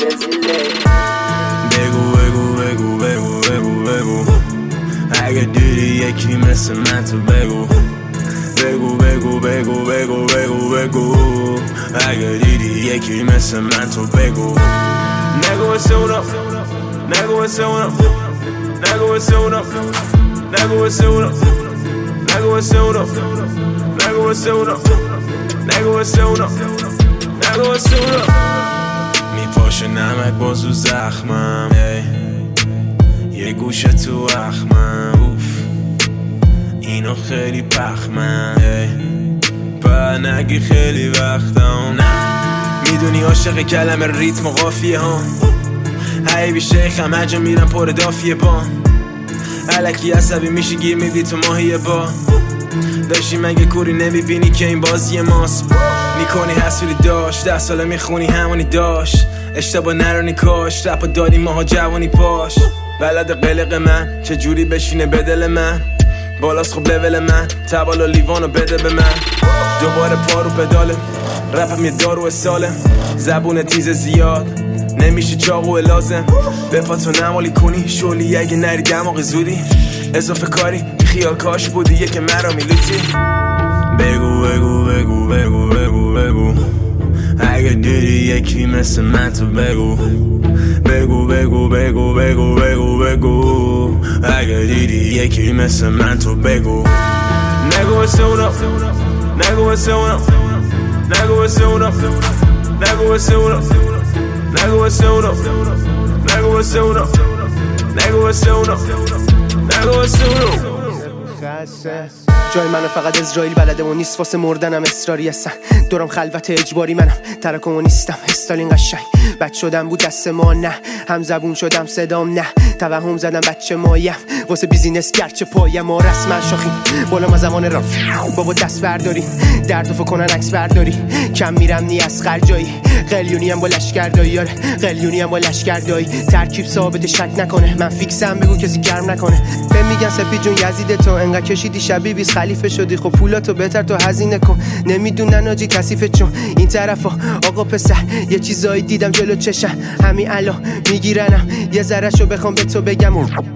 بگو بگو بگو بگو بگو بگو اگه دیدی یکی مثل من تو بگو بگو بگو بگو بگو بگو بگو اگه دیدی یکی مثل من تو بگو نگو واسه اونا نگو واسه اونا نگو واسه اونا نگو واسه اونا نگو واسه اونا نگو واسه اونا نگو واسه اونا نگو واسه اونا میپاشه نمک بازو زخمم یه گوشه تو اخمم اوف اینو خیلی پخمم با نگی خیلی وقتم نه میدونی عاشق کلمه ریتم و قافیه ها حیبی شیخم هر جا میرم پر دافیه با الکی عصبی میشی گیر میدی تو ماهیه با داشتی مگه کوری نمیبینی که این بازی ماست میکنی حسولی داشت 10 ساله میخونی همونی داشت اشتباه نرونی کاش رپا دادی ماها جوانی پاش بلد قلق من چه جوری بشینه به دل من بالاست خب لول من تبالا لیوانو بده به من دوباره پارو پداله رپم یه دارو سالم زبون تیز زیاد نمیشه چاقو لازم به پاتو نمالی کنی شولی اگه نری دماغ زودی اضافه کاری خیال کاش بودی که مرا میلوتی بگو بگو بگو بگو بگو بگو اگه دیدی یکی مثل من تو بگو بگو بگو بگو بگو بگو بگو اگه دیدی یکی مثل من تو بگو نگو واسه اونا نگو واسه اونا نگو واسه اونا نگو واسه اونا نگو واسه اونا نگو واسه اونا نگو واسه اونا نگو واسه اونا جای منو فقط اسرائیل بلده و نیست واسه مردنم اصراری هستن دورم خلوت اجباری منم ترکم و نیستم استالین قشنگ بد شدم بود دست ما نه هم زبون شدم صدام نه توهم زدم بچه مایم واسه بیزینس گرچه پایم ما رسما شاخیم بالا ما زمان را بابا دست برداری دردو فکنن عکس برداری کم میرم نی از خرجایی قلیونی هم با لشکردایی آره قلیونی هم با لشکردایی ترکیب ثابت شک نکنه من فیکسم بگو کسی گرم نکنه به میگن سپی جون یزید تو انقدر کشیدی شبیه بیس خلیفه شدی خب پولاتو بهتر تو هزینه کن نمیدونن آجی کثیفه چون این طرفا آقا پسر یه چیزایی دیدم جلو چشم همین الان میگیرنم یه ذرهشو بخوام به تو بگم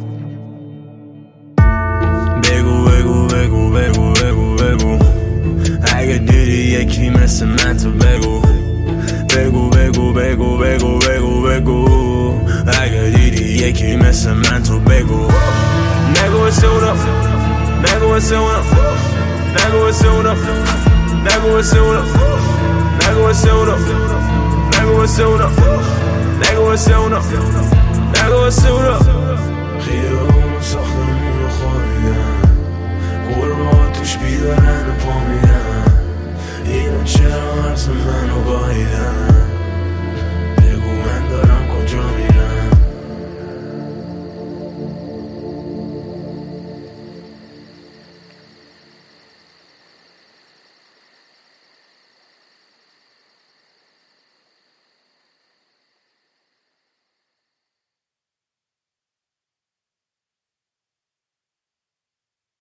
بگو بگو بگو بگو بگو بگو اگه دیدی یکی مثل من تو بگو بگو بگو بگو بگو بگو بگو اگه دیدی یکی مثل من تو بگو نگو واسه اونا نگو واسه اونا نگو واسه اونا نگو واسه اونا نگو واسه اونا نگو واسه اونا نگو واسه اونا نگو واسه اونا خیابونو ساختمونو خوابیدن قربا توش بیدارن و پا میدن اینا چرا عرض منو بایدن